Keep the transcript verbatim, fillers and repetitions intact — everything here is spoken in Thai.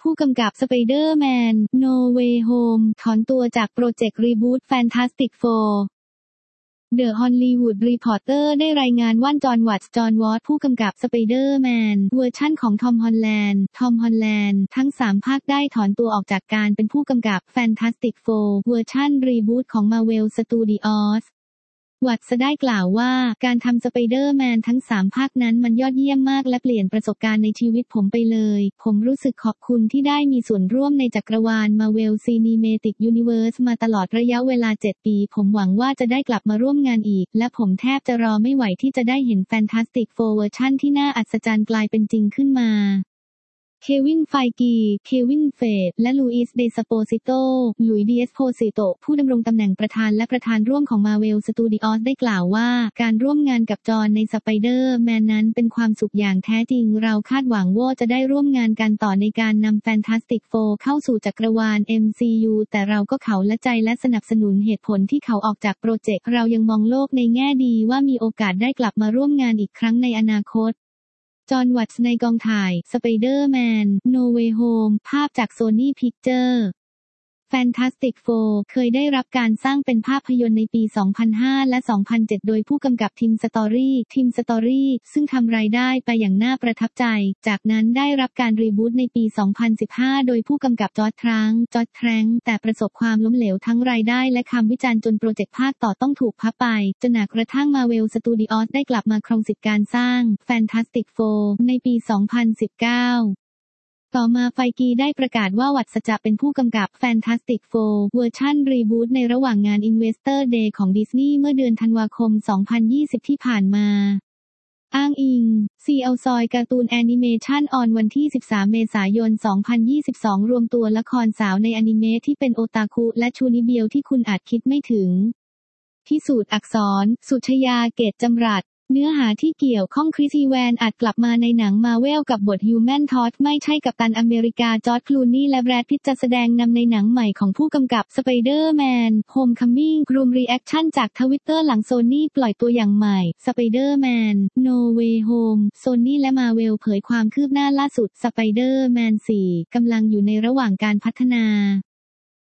ผู้กำกับ Spider-Man: No Way Home ถอนตัวจากโปรเจกต์รีบูท Fantastic Four The Hollywood Reporter ได้รายงานว่าจอห์น วัตส์ จอห์น วอตส์ ผู้กำกับ Spider-Man เวอร์ชั่นของทอม ฮอลแลนด์ ทอม ฮอลแลนด์ ทั้งสามภาคได้ถอนตัวออกจากการเป็นผู้กำกับ Fantastic Four เวอร์ชั่นรีบูทของ Marvel Studios วัตส์ได้กล่าวว่าการทำสไปเดอร์แมนทั้งสามภาคนั้นมันยอดเยี่ยมมากและเปลี่ยนประสบการณ์ในชีวิตผมไปเลยผมรู้สึกขอบคุณที่ได้มีส่วนร่วมในจักรวาล Marvel Cinematic Universe มาตลอดระยะเวลาเจ็ดปีผมหวังว่าจะได้กลับมาร่วมงานอีกและผมแทบจะรอไม่ไหวที่จะได้เห็น Fantastic Four เวอร์ชั่นที่น่าอัศจรรย์กลายเป็นจริงขึ้นมาเควิน ไฟกี เควิน เฟดและลูอิส เดสโปซิโต หลุยส์ ดีเอสโพซิโต ผู้ดำรงตำแหน่งประธานและประธานร่วมของ Marvel Studios ได้กล่าวว่าการร่วมงานกับจอห์นในสไปเดอร์แมนนั้นเป็นความสุขอย่างแท้จริงเราคาดหวังว่าจะได้ร่วมงานกันต่อในการนำ Fantastic Four เข้าสู่จักรวาล เอ็ม ซี ยู แต่เราก็เขาและใจและสนับสนุนเหตุผลที่เขาออกจากโปรเจกต์เรายังมองโลกในแง่ดีว่ามีโอกาสได้กลับมาร่วมงานอีกครั้งในอนาคตจอห์น วัตส์ในกองถ่าย Spider-Man: No Way Home ภาพจาก Sony Pictures Fantastic Four เคยได้รับการสร้างเป็นภาพยนตร์ในปี สองพันห้า และ สองพันเจ็ด โดยผู้กำกับทีมสตอรี่ทีมสตอรี่ซึ่งทำรายได้ไปอย่างน่าประทับใจจากนั้นได้รับการรีบูตในปี สองพันสิบห้า โดยผู้กำกับจอร์จ ทรังก์จอร์จ แทรงก์แต่ประสบความล้มเหลวทั้งรายได้และคำวิจารณ์จนโปรเจกต์ภาคต่อต้องถูกพับไปจนกระทั่ง Marvel Studios ได้กลับมาครองสิทธิ์การสร้าง Fantastic Four ในปี สองพันสิบเก้าต่อมาไฟกีได้ประกาศว่าวัตส์จะเป็นผู้กำกับ Fantastic Four เวอร์ชันรีบูทในระหว่างงาน Investor Day ของดิสนีย์เมื่อเดือนธันวาคม สองพันยี่สิบ ที่ผ่านมาอ้างอิง ซี แอล ซอยการ์ตูนแอนิเมชันออนวันที่ สิบสาม เมษายน สองพันยี่สิบสอง รวมตัวละครสาวในอนิเมะที่เป็นโอตาคุและชูนิเบียวที่คุณอาจคิดไม่ถึงพิสูจน์อักษร สุชยา เกตจำรัดเนื้อหาที่เกี่ยวข้องคริส อีแวนอาจกลับมาในหนังมาเวลกับบทฮิวแมนทอร์ชไม่ใช่กัปตันอเมริกาจอร์จ คลูนี่และแบรด พิตต์จะแสดงนำในหนังใหม่ของผู้กำกับ Spider-Man: Homecoming รวมรีแอคชั่นจากทวิตเตอร์หลังโซนี่ปล่อยตัวอย่างใหม่ Spider-Man: No Way Home โซนี่และมาเวลเผยความคืบหน้าล่าสุด Spider-Man สี่ กำลังอยู่ในระหว่างการพัฒนา